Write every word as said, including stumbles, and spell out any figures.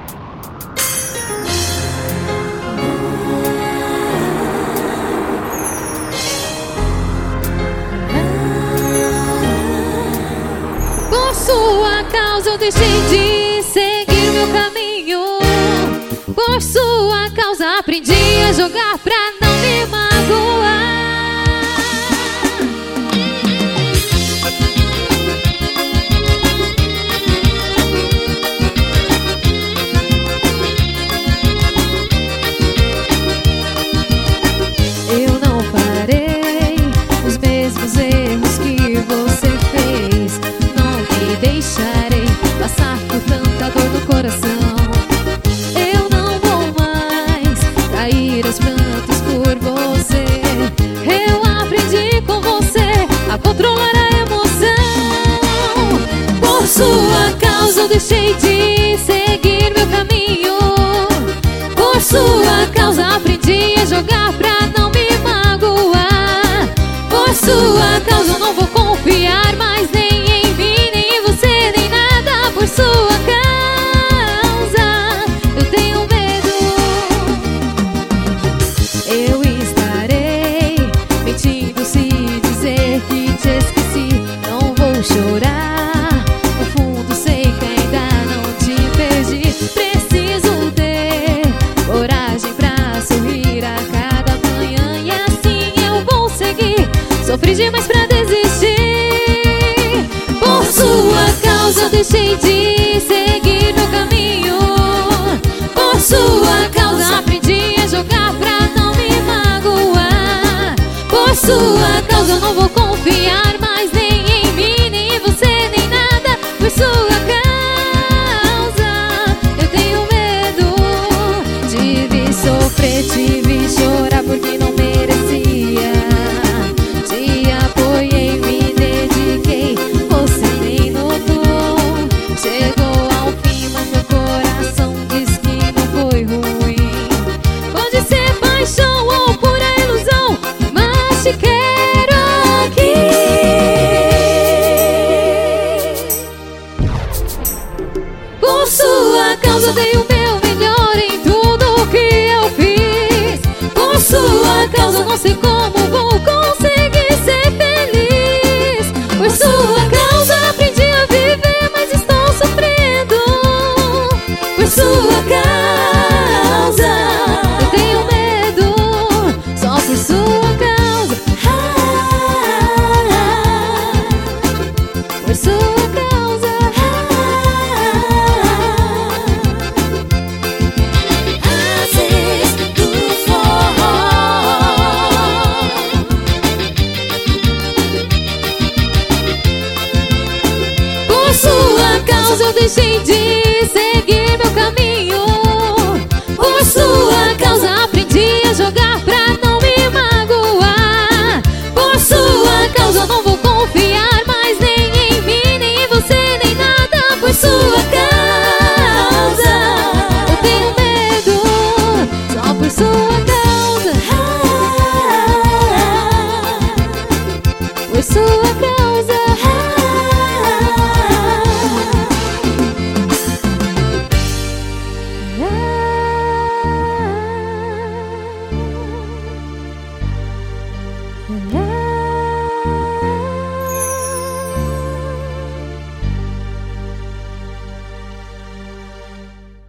Por sua causa eu deixei de seguir meu caminho. Por sua causa aprendi a jogar pra não me magoar. Eu não farei os mesmos erros que você fez. Não me deixarei passar por tanta dor no coração. Eu não vou mais cair aos prantos por você. Eu aprendi com você a controlar a emoção. Por sua causa eu deixei de seguir meu caminho. Por sua causa aprendi a jogar pra não me magoar. Por sua causa eu não vou confiar mais nem em mim, nem em você, nem nada. Por sua causa eu tenho medo. Eu estarei mentindo se dizer que te esqueci. Não vou chorar, no fundo sei que ainda não te perdi. Preciso ter coragem pra sorrir a cada manhã, e assim eu vou seguir. Sofri demais pra desistir. Por sua causa eu deixei de seguir meu caminho. Por sua causa aprendi a jogar pra não me magoar. Por sua causa eu não vou confiar mais nem em mim, nem em você, nem nada. Por sua causa eu tenho medo. Tive sofrer, tive chorar porque não merecia. Te apoiei, me dediquei, você nem notou. Chegou ao fim, mas meu coração diz que não foi ruim. Pode ser paixão ou pura ilusão, mas te quero aqui. Por sua causa eu dei o meu melhor em tudo que eu fiz. Por sua causa eu não sei como vou conseguir ser feliz. Por sua causa aprendi a viver, mas estou sofrendo. Por sua causa eu tenho medo. Só por sua causa. Por sua causa. Ases do forró. Por sua causa eu deixei de